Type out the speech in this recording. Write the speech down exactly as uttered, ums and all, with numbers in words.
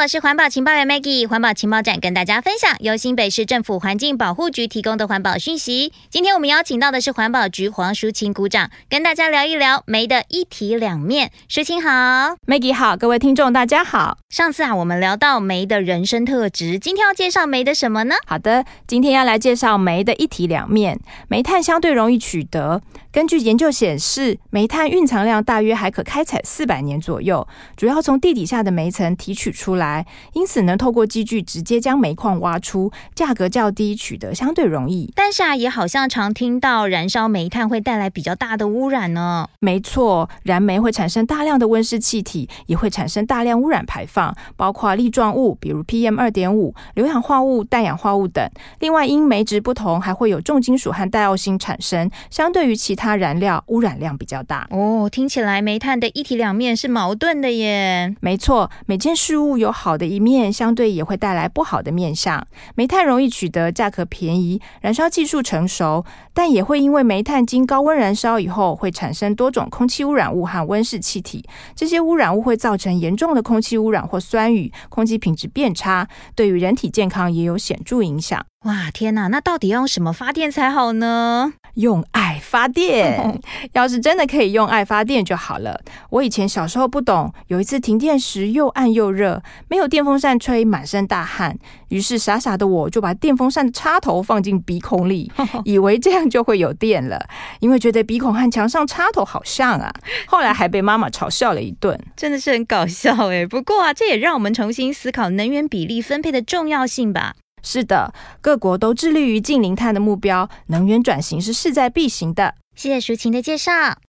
我是环保情报员 Maggie。 环保情报站跟大家分享由新北市政府环境保护局提供的环保讯息。今天我们邀请到的是环保局黄淑琴股长，跟大家聊一聊煤的一体两面。淑琴好。 Maggie 好，各位听众大家好。 上次啊我们聊到煤的人生特质，今天要介绍煤的什么呢？ 好的，今天要来介绍煤的一体两面。煤炭相对容易取得，根据研究显示，煤炭蕴藏量大约还可开采四百年左右，主要从地底下的煤层提取出来，因此呢，透过机具直接将煤矿挖出，价格较低，取得相对容易。 但是啊，也好像常听到燃烧煤炭会带来比较大的污染呢。 没错，燃煤会产生大量的温室气体，也会产生大量污染排放，包括粒状物，比如 P M 二点五、硫氧化物、氮氧化物等。另外，因煤质不同，还会有重金属和带奥辛产生，相对于其他燃料，污染量比较大。 哦，听起来煤炭的一体两面是矛盾的耶。 没错，每件事物有好的一面，相对也会带来不好的面向。煤炭容易取得，价格便宜，燃烧技术成熟，但也会因为煤炭经高温燃烧以后，会产生多种空气污染物和温室气体。这些污染物会造成严重的空气污染或酸雨，空气品质变差，对于人体健康也有显著影响。 哇，天哪，那到底要用什么发电才好呢？ 用爱发电。要是真的可以用爱发电就好了。我以前小时候不懂，有一次停电时又暗又热，没有电风扇吹，满身大汗，于是傻傻的我就把电风扇的插头放进鼻孔里，以为这样就会有电了，因为觉得鼻孔和墙上插头好像啊。后来还被妈妈嘲笑了一顿。 真的是很搞笑耶。不过啊，这也让我们重新思考能源比例分配的重要性吧。 是的，各国都致力于净零碳的目标，能源转型是势在必行的。 谢谢淑琴的介绍。